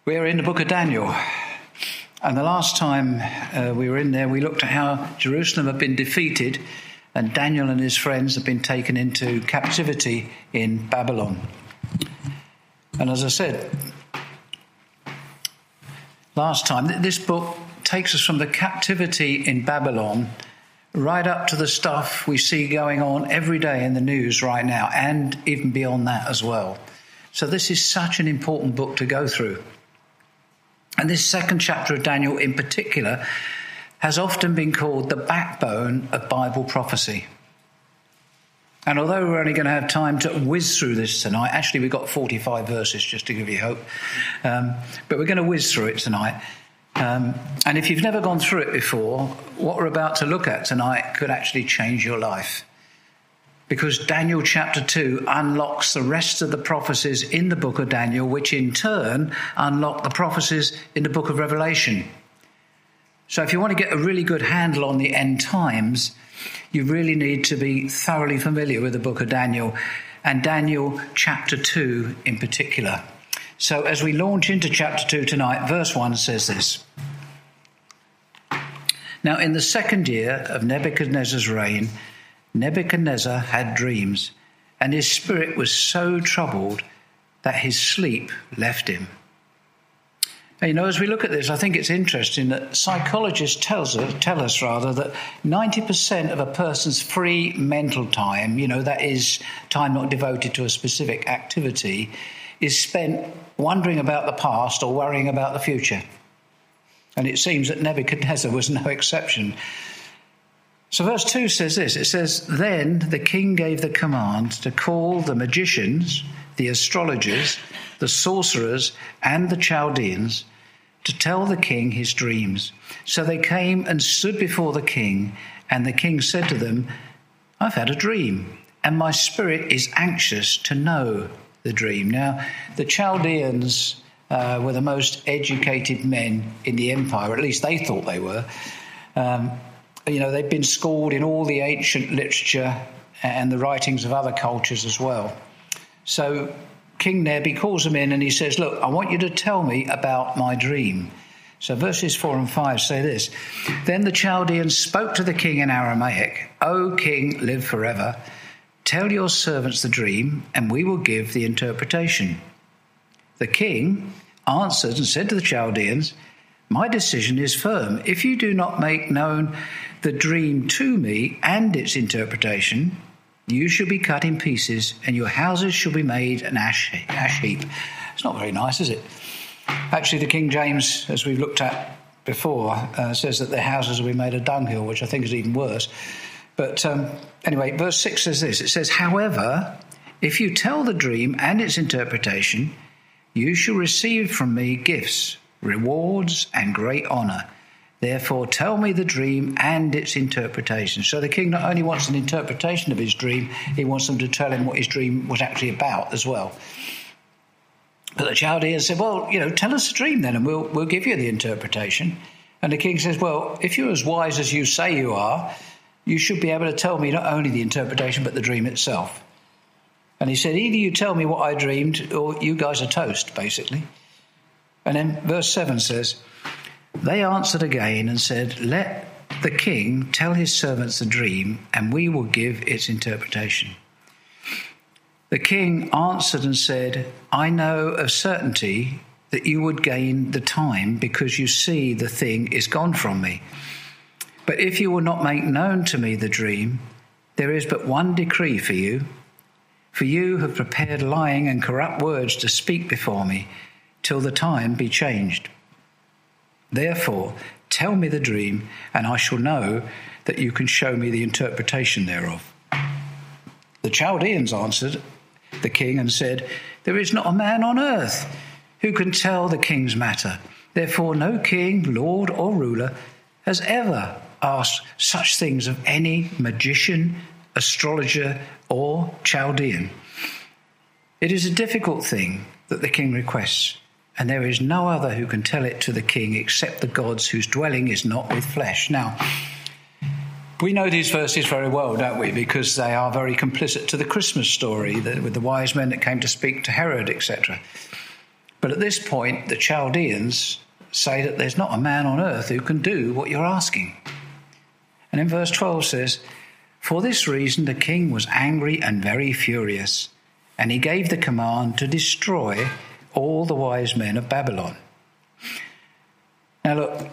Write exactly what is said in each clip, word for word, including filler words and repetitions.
We're in the book of Daniel, and the last time uh, we were in there, we looked at how Jerusalem had been defeated and Daniel and his friends had been taken into captivity in Babylon. And as I said last time, this book takes us from the captivity in Babylon right up to the stuff we see going on every day in the news right now, and even beyond that as well. So this is such an important book to go through. And this second chapter of Daniel in particular has often been called the backbone of Bible prophecy. And although we're only going to have time to whiz through this tonight, actually we've got forty-five verses just to give you hope, um, but we're going to whiz through it tonight. Um, and if you've never gone through it before, what we're about to look at tonight could actually change your life. Because Daniel chapter two unlocks the rest of the prophecies in the book of Daniel, which in turn unlock the prophecies in the book of Revelation. So if you want to get a really good handle on the end times, you really need to be thoroughly familiar with the book of Daniel, and Daniel chapter two in particular. So as we launch into chapter two tonight, verse one says this. Now in the second year of Nebuchadnezzar's reign, Nebuchadnezzar had dreams, and his spirit was so troubled that his sleep left him. Now, you know, as we look at this, I think it's interesting that psychologists tells us, tell us rather that ninety percent of a person's free mental time, you know, that is time not devoted to a specific activity, is spent wondering about the past or worrying about the future. And it seems that Nebuchadnezzar was no exception. So verse two says this, it says, Then the king gave the command to call the magicians, the astrologers, the sorcerers, and the Chaldeans to tell the king his dreams. So they came and stood before the king, and the king said to them, I've had a dream, and my spirit is anxious to know the dream. Now, the Chaldeans uh, were the most educated men in the empire, at least they thought they were. Um, You know, they've been schooled in all the ancient literature and the writings of other cultures as well. So King Neb, he calls them in and he says, look, I want you to tell me about my dream. So verses four and five say this. Then the Chaldeans spoke to the king in Aramaic, O king, live forever. Tell your servants the dream and we will give the interpretation. The king answered and said to the Chaldeans, my decision is firm. If you do not make known the dream to me and its interpretation, you shall be cut in pieces and your houses shall be made an ash, ash heap. It's not very nice, is it? Actually, the King James, as we've looked at before, uh, says that their houses will be made a dunghill, which I think is even worse. But um, anyway, verse six says this. It says, however, if you tell the dream and its interpretation, you shall receive from me gifts, rewards and great honour. Therefore tell me the dream and its interpretation. So the king not only wants an interpretation of his dream, he wants them to tell him what his dream was actually about as well. But the Chaldeans said, well, you know, tell us the dream then and we'll we'll give you the interpretation. And the king says, well, if you're as wise as you say you are, you should be able to tell me not only the interpretation but the dream itself. And he said, either you tell me what I dreamed or you guys are toast, basically. And then verse seven says, they answered again and said, let the king tell his servants the dream, and we will give its interpretation. The king answered and said, I know of certainty that you would gain the time because you see the thing is gone from me. But if you will not make known to me the dream, there is but one decree for you. For you have prepared lying and corrupt words to speak before me, till the time be changed. Therefore, tell me the dream, and I shall know that you can show me the interpretation thereof. The Chaldeans answered the king and said, there is not a man on earth who can tell the king's matter. Therefore, no king, lord, or ruler has ever asked such things of any magician, astrologer, or Chaldean. It is a difficult thing that the king requests, and there is no other who can tell it to the king except the gods whose dwelling is not with flesh. Now, we know these verses very well, don't we? Because they are very complicit to the Christmas story with the wise men that came to speak to Herod, et cetera. But But at this point, the Chaldeans say that there's not a man on earth who can do what you're asking. And in verse twelve says, "For this reason the king was angry and very furious, and he gave the command to destroy all the wise men of Babylon." Now look,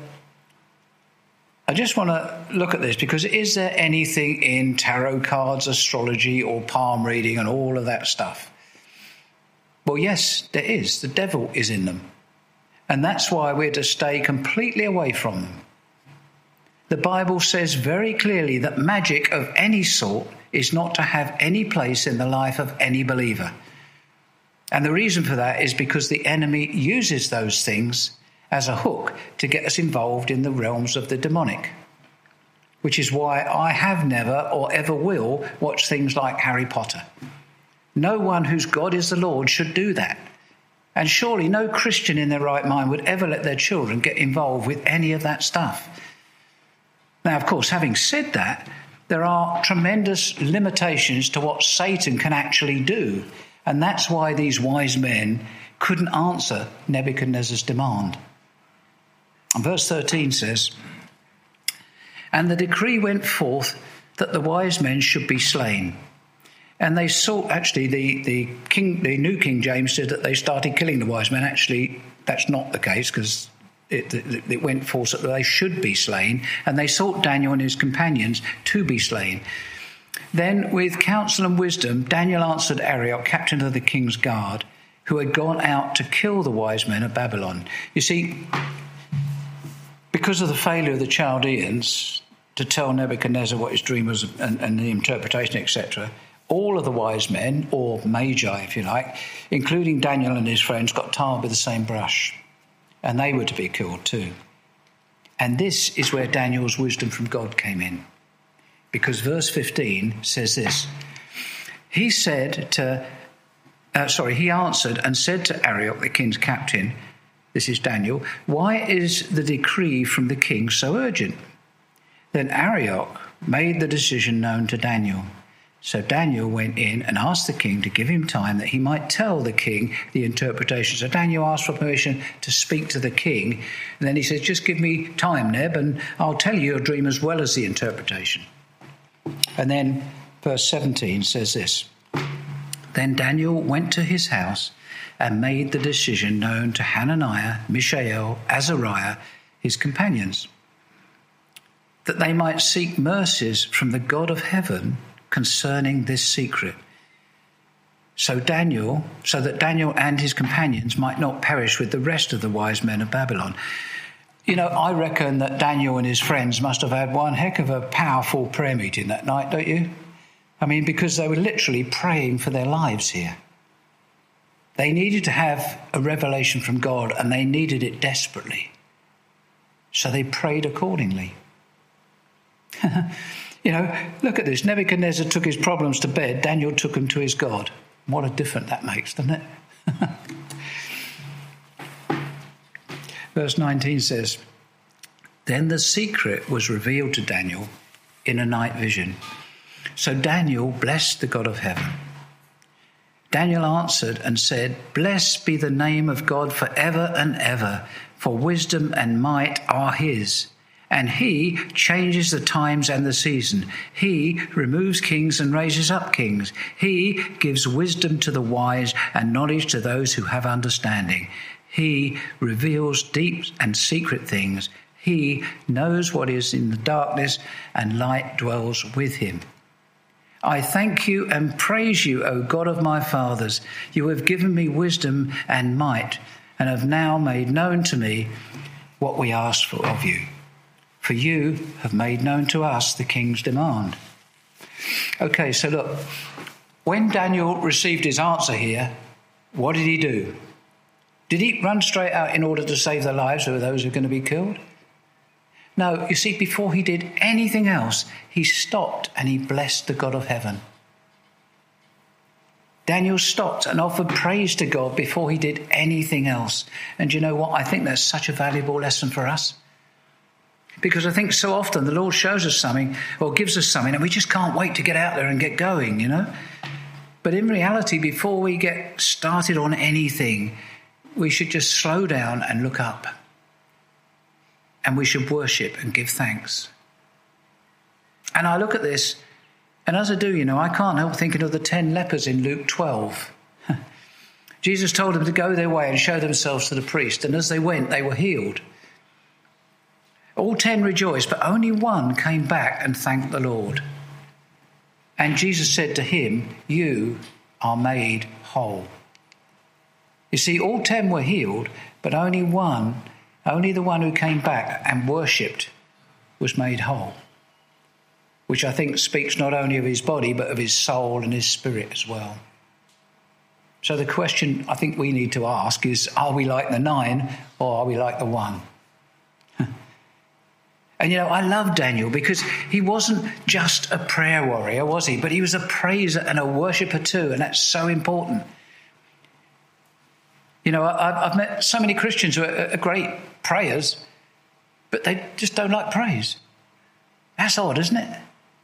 I just want to look at this, because is there anything in tarot cards, astrology, or palm reading and all of that stuff? Well, yes, there is. The devil is in them. And that's why we're to stay completely away from them. The Bible says very clearly that magic of any sort is not to have any place in the life of any believer. And the reason for that is because the enemy uses those things as a hook to get us involved in the realms of the demonic, which is why I have never or ever will watch things like Harry Potter. No one whose God is the Lord should do that. And surely no Christian in their right mind would ever let their children get involved with any of that stuff. Now, of course, having said that, there are tremendous limitations to what Satan can actually do. And that's why these wise men couldn't answer Nebuchadnezzar's demand. And verse thirteen says, "And the decree went forth that the wise men should be slain. And they sought," actually, the, the king, the New King James said that they started killing the wise men. Actually, that's not the case, because it, it, it went forth that they should be slain. And they sought Daniel and his companions to be slain. Then, with counsel and wisdom, Daniel answered Arioch, captain of the king's guard, who had gone out to kill the wise men of Babylon. You see, because of the failure of the Chaldeans to tell Nebuchadnezzar what his dream was and, and the interpretation, et cetera, all of the wise men, or magi, if you like, including Daniel and his friends, got tarred with the same brush, and they were to be killed too. And this is where Daniel's wisdom from God came in, because verse fifteen says this. He said to, uh, sorry, he answered and said to Arioch, the king's captain, this is Daniel, "Why is the decree from the king so urgent?" Then Arioch made the decision known to Daniel. So Daniel went in and asked the king to give him time that he might tell the king the interpretation. So Daniel asked for permission to speak to the king. And then he said, "Just give me time, Neb, and I'll tell you your dream as well as the interpretation." And then verse seventeen says this. Then Daniel went to his house and made the decision known to Hananiah, Mishael, Azariah, his companions, that they might seek mercies from the God of heaven concerning this secret. So Daniel, so that Daniel and his companions might not perish with the rest of the wise men of Babylon. You know, I reckon that Daniel and his friends must have had one heck of a powerful prayer meeting that night, don't you? I mean, because they were literally praying for their lives here. They needed to have a revelation from God, and they needed it desperately. So they prayed accordingly. You know, look at this. Nebuchadnezzar took his problems to bed. Daniel took them to his God. What a difference that makes, doesn't it? Verse nineteen says, "Then the secret was revealed to Daniel in a night vision. So Daniel blessed the God of heaven. Daniel answered and said, 'Blessed be the name of God forever and ever, for wisdom and might are his. And he changes the times and the season. He removes kings and raises up kings. He gives wisdom to the wise and knowledge to those who have understanding. He reveals deep and secret things. He knows what is in the darkness, and light dwells with him. I thank you and praise you, O God of my fathers. You have given me wisdom and might, and have now made known to me what we asked for of you. For you have made known to us the king's demand.'" Okay, so look, when Daniel received his answer here, what did he do? Did he run straight out in order to save the lives of those who are going to be killed? No, you see, before he did anything else, he stopped and he blessed the God of heaven. Daniel stopped and offered praise to God before he did anything else. And you know what? I think that's such a valuable lesson for us. Because I think so often the Lord shows us something or gives us something and we just can't wait to get out there and get going, you know. But in reality, before we get started on anything, we should just slow down and look up. And we should worship and give thanks. And I look at this, and as I do, you know, I can't help thinking of the ten lepers in Luke twelve. Jesus told them to go their way and show themselves to the priest, and as they went, they were healed. All ten rejoiced, but only one came back and thanked the Lord. And Jesus said to him, "You are made whole." You see, all ten were healed, but only one, only the one who came back and worshipped was made whole. Which I think speaks not only of his body, but of his soul and his spirit as well. So the question I think we need to ask is, are we like the nine or are we like the one? And, you know, I love Daniel because he wasn't just a prayer warrior, was he? But he was a praiser and a worshipper too, and that's so important. You know, I've met so many Christians who are great prayers, but they just don't like praise. That's odd, isn't it?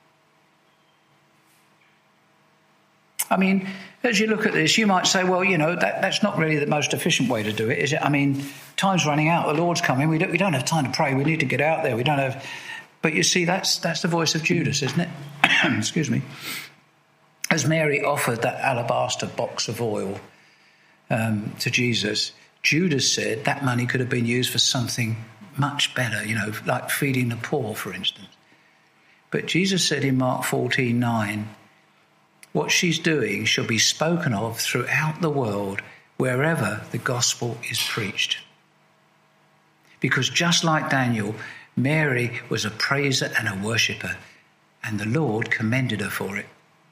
I mean, as you look at this, you might say, well, you know, that, that's not really the most efficient way to do it, is it? I mean, time's running out. The Lord's coming. We don't, we don't have time to pray. We need to get out there. We don't have... But you see, that's that's the voice of Judas, isn't it? Excuse me. As Mary offered that alabaster box of oil um, to Jesus, Judas said that money could have been used for something much better, you know, like feeding the poor, for instance. But Jesus said in Mark fourteen nine, what she's doing shall be spoken of throughout the world wherever the gospel is preached. Because just like Daniel, Mary was a praiser and a worshipper, and the Lord commended her for it.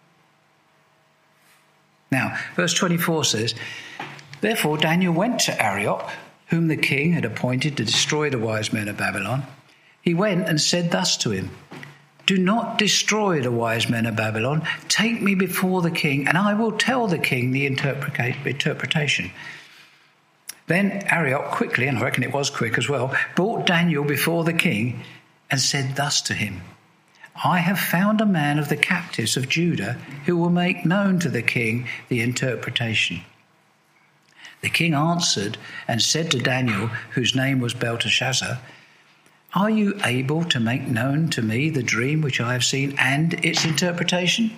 Now, verse twenty-four says, "Therefore Daniel went to Arioch, whom the king had appointed to destroy the wise men of Babylon. He went and said thus to him, 'Do not destroy the wise men of Babylon. Take me before the king, and I will tell the king the interpretation.' Then Arioch quickly, and I reckon it was quick as well, brought Daniel before the king and said thus to him, 'I have found a man of the captives of Judah who will make known to the king the interpretation.' The king answered and said to Daniel, whose name was Belteshazzar, 'Are you able to make known to me the dream which I have seen and its interpretation?'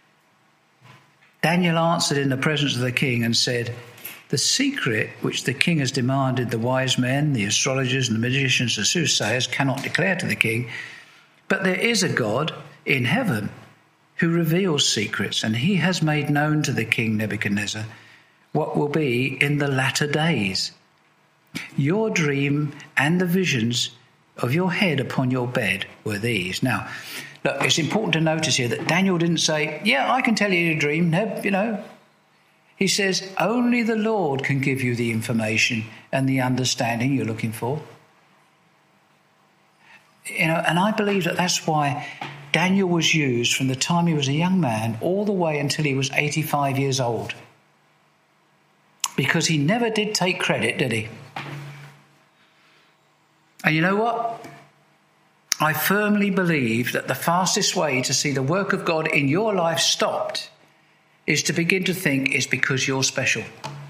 Daniel answered in the presence of the king and said, 'The secret which the king has demanded the wise men, the astrologers and the magicians, the soothsayers cannot declare to the king. But there is a God in heaven who reveals secrets, and he has made known to the king Nebuchadnezzar what will be in the latter days. Your dream and the visions of your head upon your bed were these.'" Now, look, it's important to notice here that Daniel didn't say, "Yeah, I can tell you your dream, Neb," you know. He says, only the Lord can give you the information and the understanding you're looking for. You know, and I believe that that's why Daniel was used from the time he was a young man all the way until he was eighty-five years old. Because he never did take credit, did he? And you know what? I firmly believe that the fastest way to see the work of God in your life stopped is to begin to think it's because you're special.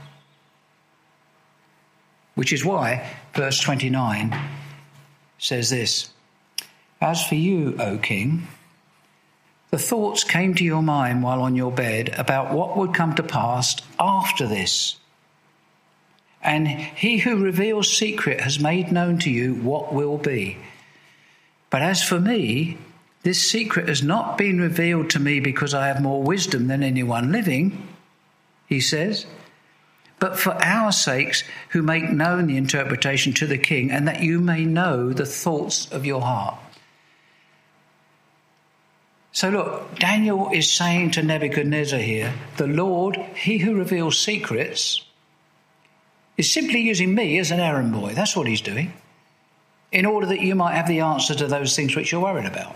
Which is why verse twenty-nine says this, "As for you, O king, the thoughts came to your mind while on your bed about what would come to pass after this. And he who reveals secret has made known to you what will be. But as for me, this secret has not been revealed to me because I have more wisdom than anyone living," he says, "but for our sakes who make known the interpretation to the king, and that you may know the thoughts of your heart." So look, Daniel is saying to Nebuchadnezzar here, the Lord, he who reveals secrets, is simply using me as an errand boy. That's what he's doing, in order that you might have the answer to those things which you're worried about.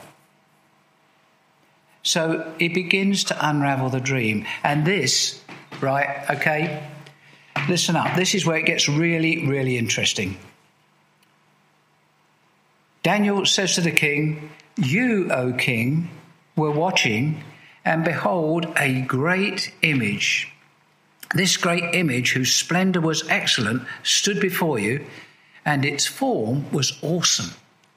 So he begins to unravel the dream. And this, right, okay, listen up. This is where it gets really, really interesting. Daniel says to the king, "You, O king, were watching, and behold, a great image This great image, whose splendor was excellent, stood before you, and its form was awesome.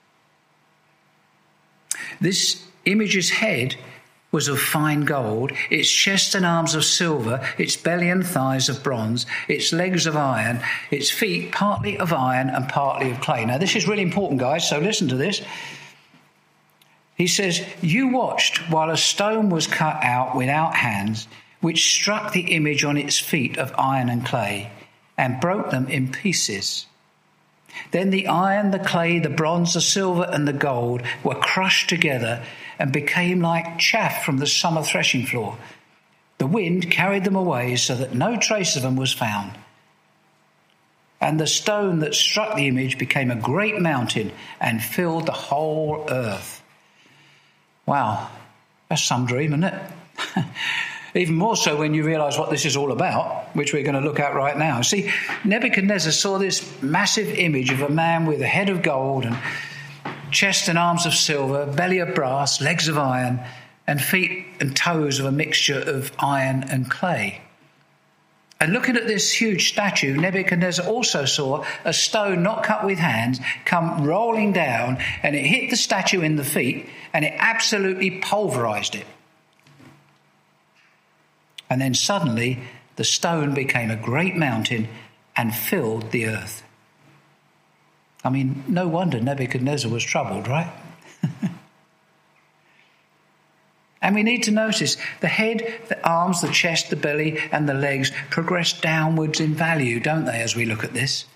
This image's head was of fine gold, its chest and arms of silver, its belly and thighs of bronze, its legs of iron, its feet partly of iron and partly of clay. Now, this is really important, guys, so listen to this. He says, you watched while a stone was cut out without hands, which struck the image on its feet of iron and clay, and broke them in pieces. Then the iron, the clay, the bronze, the silver, and the gold were crushed together and became like chaff from the summer threshing floor. The wind carried them away so that no trace of them was found. And the stone that struck the image became a great mountain and filled the whole earth. Wow, that's some dream, isn't it? Even more so when you realise what this is all about, which we're going to look at right now. See, Nebuchadnezzar saw this massive image of a man with a head of gold and chest and arms of silver, belly of brass, legs of iron, and feet and toes of a mixture of iron and clay. And looking at this huge statue, Nebuchadnezzar also saw a stone not cut with hands come rolling down, and it hit the statue in the feet, and it absolutely pulverised it. And then suddenly the stone became a great mountain and filled the earth. I mean, no wonder Nebuchadnezzar was troubled, right? And we need to notice the head, the arms, the chest, the belly, and the legs progress downwards in value, don't they, as we look at this?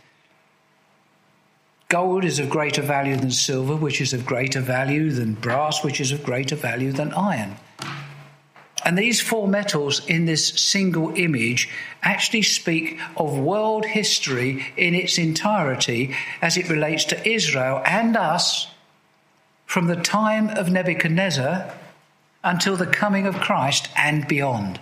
Gold is of greater value than silver, which is of greater value than brass, which is of greater value than iron. And these four metals in this single image actually speak of world history in its entirety as it relates to Israel and us from the time of Nebuchadnezzar until the coming of Christ and beyond.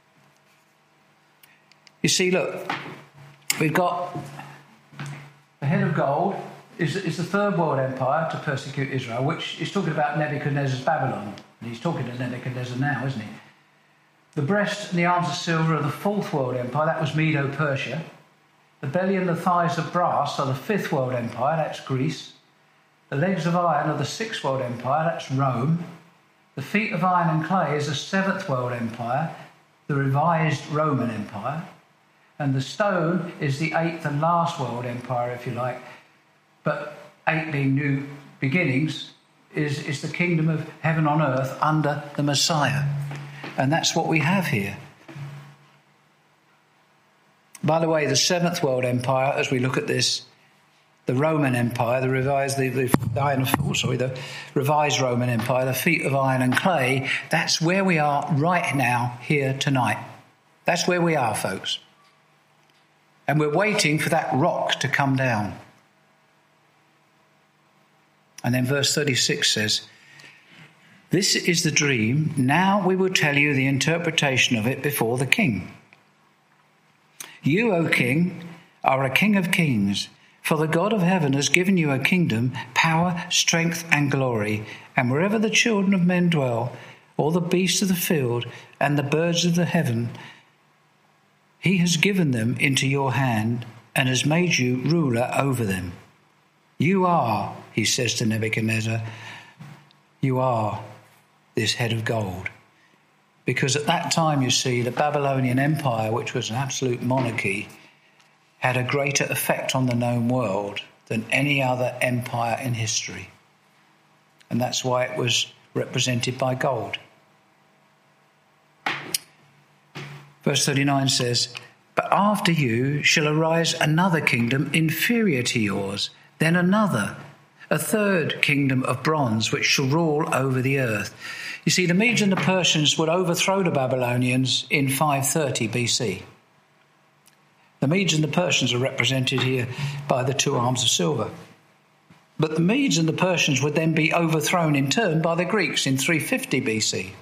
You see, look, we've got the head of gold is, is the third world empire to persecute Israel, which is talking about Nebuchadnezzar's Babylon. And he's talking to Nebuchadnezzar now, isn't he? The breast and the arms of silver are the fourth world empire, that was Medo-Persia. The belly and the thighs of brass are the fifth world empire, that's Greece. The legs of iron are the sixth world empire, that's Rome. The feet of iron and clay is the seventh world empire, the revised Roman Empire. And the stone is the eighth and last world empire, if you like. But eight being new beginnings is, is the kingdom of heaven on earth under the Messiah. And that's what we have here. By the way, the seventh world empire, as we look at this, the Roman Empire, the revised, the, the iron, oh, sorry, the revised Roman Empire, the feet of iron and clay, that's where we are right now, here tonight. That's where we are, folks. And we're waiting for that rock to come down. And then verse thirty-six says, this is the dream. Now we will tell you the interpretation of it before the king. You, O king, are a king of kings, for the God of heaven has given you a kingdom, power, strength, and glory. And wherever the children of men dwell, all the beasts of the field and the birds of the heaven, he has given them into your hand and has made you ruler over them. You are, he says to Nebuchadnezzar, you are this head of gold. Because at that time, you see, the Babylonian Empire, which was an absolute monarchy, had a greater effect on the known world than any other empire in history. And that's why it was represented by gold. Verse thirty-nine says, but after you shall arise another kingdom inferior to yours, then another, a third kingdom of bronze, which shall rule over the earth. You see, the Medes and the Persians would overthrow the Babylonians in five thirty B C. The Medes and the Persians are represented here by the two arms of silver. But the Medes and the Persians would then be overthrown in turn by the Greeks in three fifty B C.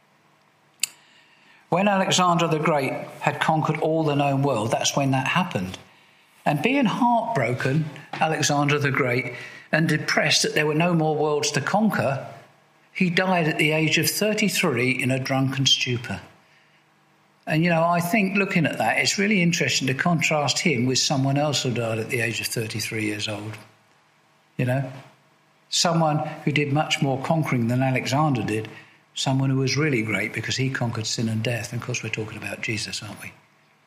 When Alexander the Great had conquered all the known world, that's when that happened. And being heartbroken, Alexander the Great, and depressed that there were no more worlds to conquer, he died at the age of thirty-three in a drunken stupor. And, you know, I think looking at that, it's really interesting to contrast him with someone else who died at the age of thirty-three years old. You know, someone who did much more conquering than Alexander did, someone who was really great because he conquered sin and death. And of course, we're talking about Jesus, aren't we?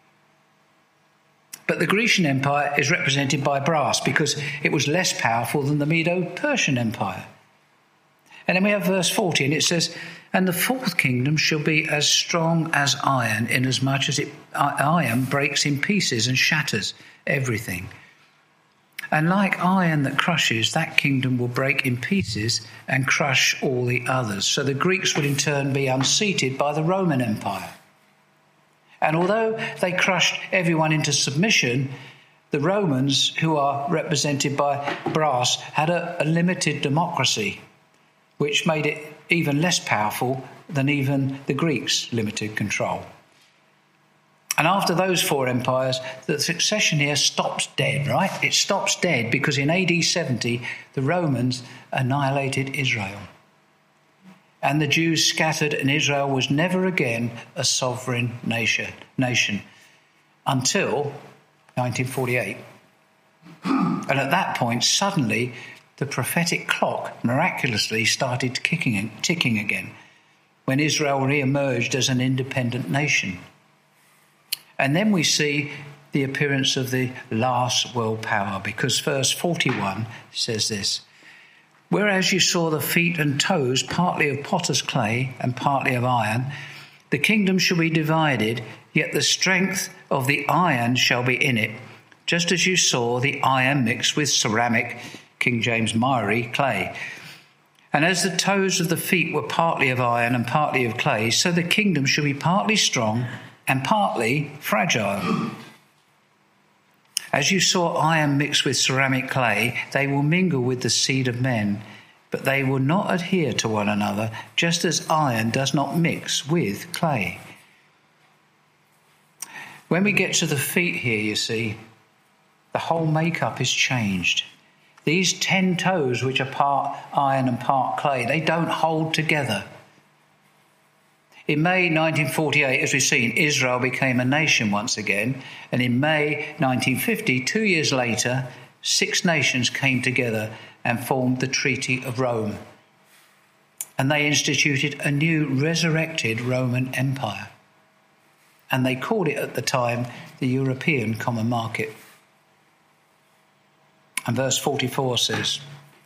But the Grecian Empire is represented by brass because it was less powerful than the Medo-Persian Empire. And then we have verse forty, and it says, "And the fourth kingdom shall be as strong as iron, inasmuch as it, iron breaks in pieces and shatters everything. And like iron that crushes, that kingdom will break in pieces and crush all the others." So the Greeks would in turn be unseated by the Roman Empire. And although they crushed everyone into submission, the Romans, who are represented by brass, had a, a limited democracy, which made it even less powerful than even the Greeks' limited control. And after those four empires, the succession here stops dead, right? It stops dead because in A D seventy, the Romans annihilated Israel. And the Jews scattered, and Israel was never again a sovereign nation, nation until nineteen forty-eight. And at that point, suddenly, the prophetic clock miraculously started kicking, ticking again when Israel re-emerged as an independent nation. And then we see the appearance of the last world power, because verse forty-one says this: "Whereas you saw the feet and toes partly of potter's clay and partly of iron, the kingdom shall be divided, yet the strength of the iron shall be in it, just as you saw the iron mixed with ceramic," King James miry, clay. "And as the toes of the feet were partly of iron and partly of clay, so the kingdom shall be partly strong and partly fragile. As you saw iron mixed with ceramic clay, they will mingle with the seed of men, but they will not adhere to one another, just as iron does not mix with clay." When we get to the feet here, you see, the whole makeup is changed. These ten toes, which are part iron and part clay, they don't hold together. In May nineteen forty-eight, as we've seen, Israel became a nation once again. And in May nineteen fifty, two years later, six nations came together and formed the Treaty of Rome. And they instituted a new resurrected Roman Empire. And they called it at the time the European Common Market. And verse forty-four says,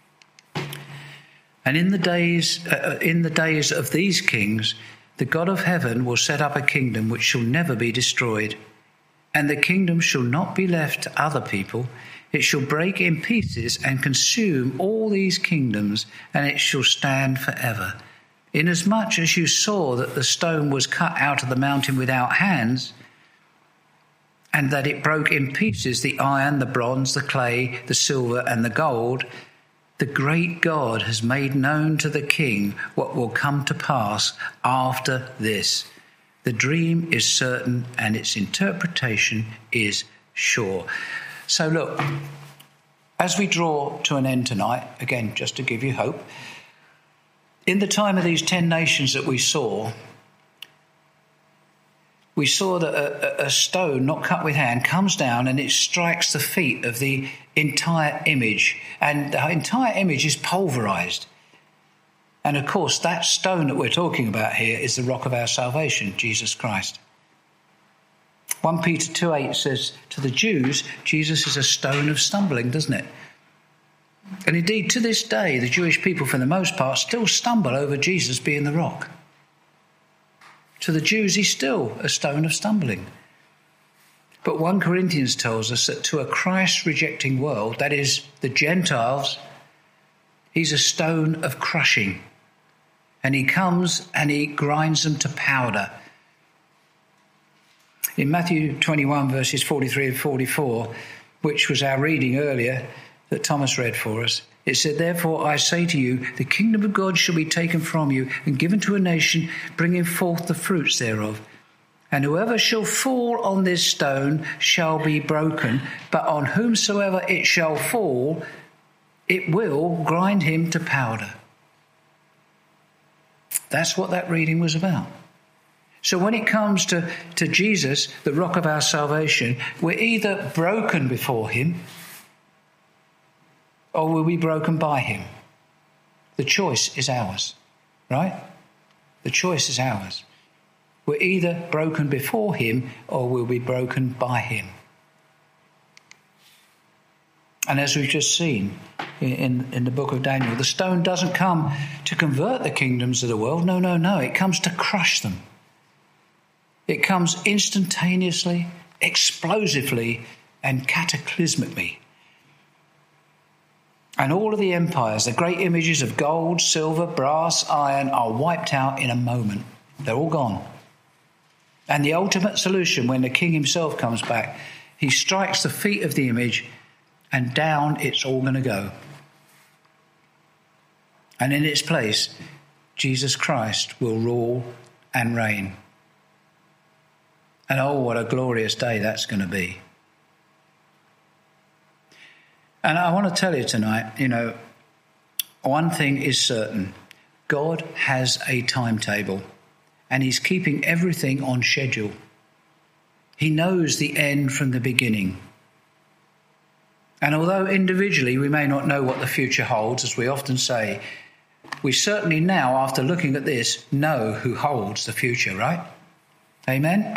"And in the days, uh, in the days of these kings, the God of heaven will set up a kingdom which shall never be destroyed. And the kingdom shall not be left to other people. It shall break in pieces and consume all these kingdoms, and it shall stand forever. Inasmuch as you saw that the stone was cut out of the mountain without hands, and that it broke in pieces the iron, the bronze, the clay, the silver, and the gold, the great God has made known to the king what will come to pass after this. The dream is certain and its interpretation is sure." So look, as we draw to an end tonight, again, just to give you hope, in the time of these ten nations that we saw, we saw that a, a stone not cut with hand comes down and it strikes the feet of the entire image, and the entire image is pulverized. And of course, that stone that we're talking about here is the rock of our salvation, Jesus Christ. First Peter two eight says, to the Jews, Jesus is a stone of stumbling, doesn't it? And indeed, to this day, the Jewish people, for the most part, still stumble over Jesus being the rock. To the Jews, he's still a stone of stumbling. But First Corinthians tells us that to a Christ-rejecting world, that is, the Gentiles, he's a stone of crushing. And he comes and he grinds them to powder. In Matthew twenty-one, verses forty-three and forty-four, which was our reading earlier that Thomas read for us, it said, "Therefore I say to you, the kingdom of God shall be taken from you and given to a nation, bringing forth the fruits thereof. And whoever shall fall on this stone shall be broken, but on whomsoever it shall fall, it will grind him to powder." That's what that reading was about. So when it comes to, to Jesus, the rock of our salvation, we're either broken before him or will be broken by him. The choice is ours, right? The choice is ours. We're either broken before him or we'll be broken by him. And as we've just seen in, in the book of Daniel, the stone doesn't come to convert the kingdoms of the world. No, no, no. It comes to crush them. It comes instantaneously, explosively, and cataclysmically. And all of the empires, the great images of gold, silver, brass, iron, are wiped out in a moment. They're all gone. And the ultimate solution, when the king himself comes back, he strikes the feet of the image and down it's all going to go. And in its place, Jesus Christ will rule and reign. And oh, what a glorious day that's going to be. And I want to tell you tonight, you know, one thing is certain. God has a timetable and he's keeping everything on schedule. He knows the end from the beginning. And although individually we may not know what the future holds, as we often say, we certainly now, after looking at this, know who holds the future, right? Amen?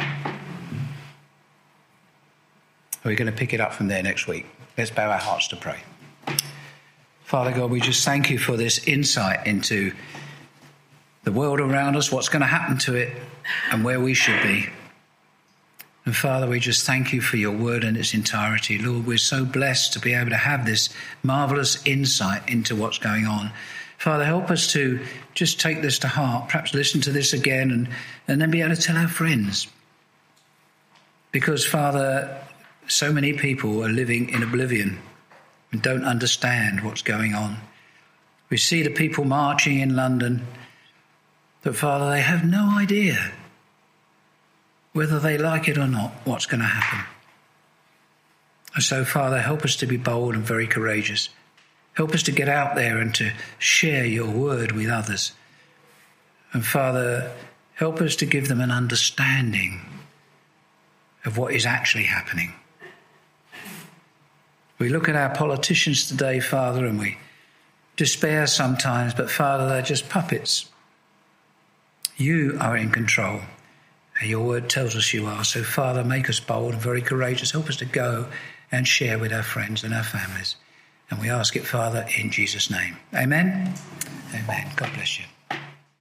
We're going to pick it up from there next week. Let's bow our hearts to pray. Father God, we just thank you for this insight into the world around us, what's going to happen to it, and where we should be. And Father, we just thank you for your word in its entirety. Lord, we're so blessed to be able to have this marvellous insight into what's going on. Father, help us to just take this to heart, perhaps listen to this again and, and then be able to tell our friends. Because, Father, so many people are living in oblivion and don't understand what's going on. We see the people marching in London, but, Father, they have no idea whether they like it or not, what's going to happen. And so, Father, help us to be bold and very courageous. Help us to get out there and to share your word with others. And, Father, help us to give them an understanding of what is actually happening. We look at our politicians today, Father, and we despair sometimes, but, Father, they're just puppets. You are in control. And your word tells us you are. So, Father, make us bold and very courageous. Help us to go and share with our friends and our families. And we ask it, Father, in Jesus' name. Amen? Amen. God bless you.